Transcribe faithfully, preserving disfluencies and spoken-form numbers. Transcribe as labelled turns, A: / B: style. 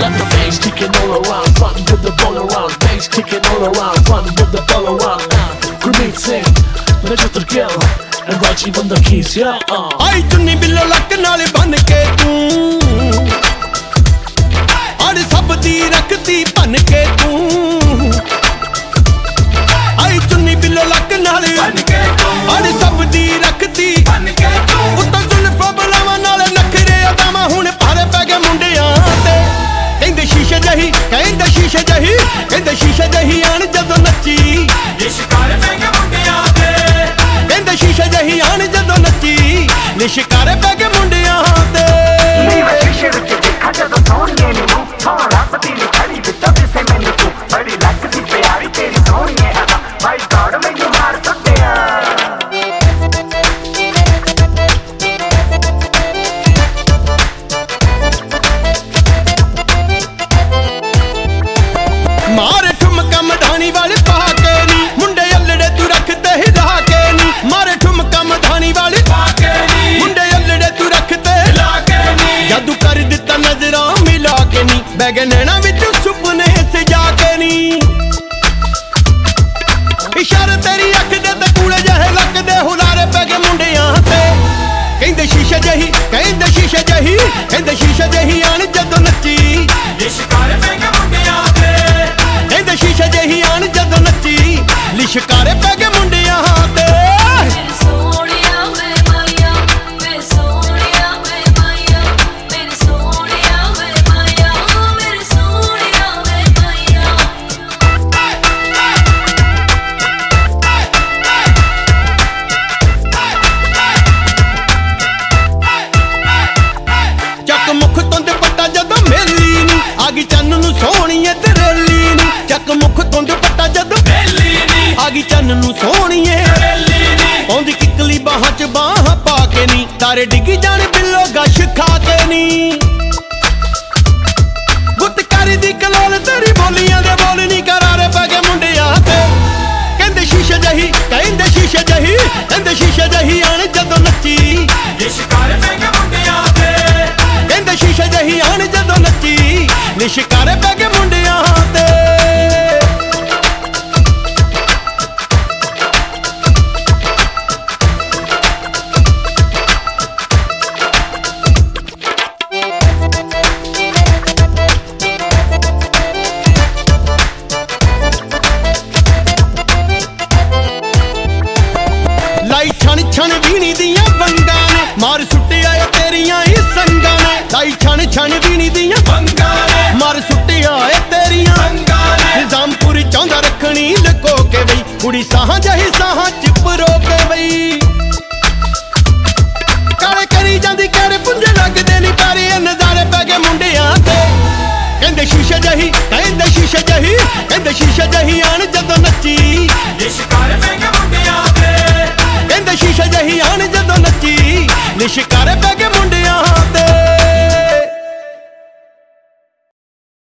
A: let the bass kicking all around, fun with the ball around, bass kicking all around, fun with the ball around. Gurmeet Singh, Najat Gill, and Rajiv on the keys, yeah. Uh.
B: आई चुन्नी बिल्लो luck नाल बन के तू और सब दी रखती बन के तू आई चुन्नी बिल्लो लक नाल बन के तू और सब दी रखती बन के तू उत्तर सुन प्रॉब्लमां नाल नखरे अदामा हुण भारे पै गए मुंडियां ते कहंदे शीशे जही कहंदे शीशे जही कहंदे शीशे जही आण जदों नच्ची ये शिकार पै गए मुंडियां ते कहंदे शीशे जही आण जदों नच्ची नी शिकारे पै गए मुंडियां ते
C: नी वे शीशे विच देखा जदों सोहणीए नी मूंह सोहण रब्बदी नी खड़ी विच दिसे मैनू तू बड़ी लगदी प्यारी तेरी सोहणीए अदा माय गॉड मैनू मार सुट्टिया मारे ठुमका मधानी वाले पा के नी मुंडे अल्लड़े तू रखते हिला के नी मारे ठुमका मधानी वाले पा के नी मुंडे अल्लड़े तू रखते हिला के नी जादू कर दिता नजरां मिला के नी बैग नैना विच सुपने सजा के नी इशारे तेरी अख दे ते कूड़े जहे लगदे हुलारे पै गए मुंडियां ते कहंदे शीशे जही कहंदे शीशे जही कहंदे शीशे जही आण जदों नच्ची ये शिकार पै गए मुंडियां ते कहंदे शीशे जही आण जदों नच्ची ली शिकारे पै गए मुंडियां ते ਚੱਕ ਮੁਖ ਤੋਂ ਦੁਪੱਟਾ ਜਦੋਂ ਮੇਲੀ ਨੀ ਆ ਗਈ ਚੰਨ ਨੂੰ ਸੋਹਣੀਏ ਤਰੇਲੀ ਨੀ ਚੱਕ ਮੁਖ ਤੋਂ ਦੁਪੱਟਾ ਜਦੋਂ ਮੇਲੀ ਨੀ ਆ ਗਈ ਚੰਨ ਨੂੰ ਸੋਹਣੀਏ ਤਰੇਲੀ ਨੀ ਆਉਂਦੀ ਕਿੱਕਲੀ ਬਾਹਾਂ 'ਚ ਬਾਹਾਂ ਪਾ ਕੇ ਨੀ ਤਾਰੇ ਡਿੱਗੀ ਜਾਣ ਬਿੱਲੋ ਗਸ਼ ਖਾ ਕੇ ਨੀ ਗੁੱਤਕਾਰੀ ਦੀ ਕਲੋਲ ਤੇਰੀ ਬੋਲੀਆਂ ਦੇ ਬੋਲ ਨੀ ਕਰਾਰੇ ਪੈ ਗਏ ਮੁੰਡਿਆਂ ਤੇ ਕਹਿੰਦੇ ਸ਼ੀਸ਼ੇ ਜਹੀ ਕਹਿੰਦੇ ਸ਼ੀਸ਼ੇ ਜਹੀ ਕਹਿੰਦੇ ਸ਼ੀਸ਼ੇ ਜਹੀ ਆਣ ਜਦੋਂ ਨੱਚੀ ਇਹ ਸ਼ਿਕਾਰ ਪੈ ਗਏ ਮੁੰਡਿਆਂ ਤੇ कहंदे शीशे जही आण जदों नच्ची नी शिकारे पै गए मुंडियां ते लाई छण छण वीणी दियां वंगां ने मार सुट्टिया तेरियां ही संगां ने लाई छण छण वीणी दियां वंगां ने मार सुट्टिया तेरियां संगां ने निजामपुरी चाहुंदा रखनी लको के बई कुड़ी साहां जही साहां चिपरो के बई काले करी जांदी केड़े पुंजे लगदे नी पैरी नज़ारे पै गए मुंडियां ते कहंदे शीशे जही कहंदे शीशे जही कहंदे शीशे जही आण जदों नच्ची ये शिकार पै गए मुंडियां ते कहंदे शीशे जही आण जदों नच्ची नी शिकारे पै